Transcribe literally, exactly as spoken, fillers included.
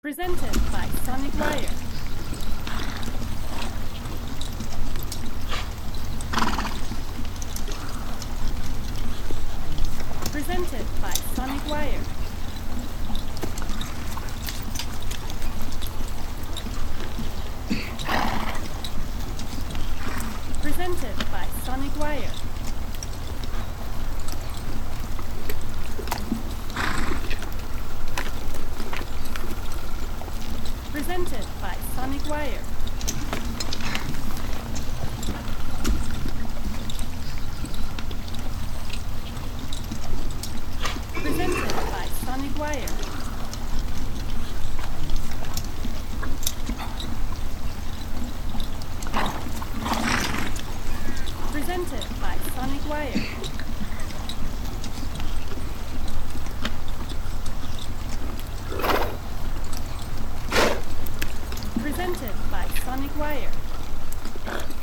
Presented by Sonic Wire. Presented by Sonic Wire. Presented by Sonic Wire. Presented by Sonic Wire. Presented by Sonic Wire. Presented by Sonic Wire. Presented by Sonic Wire.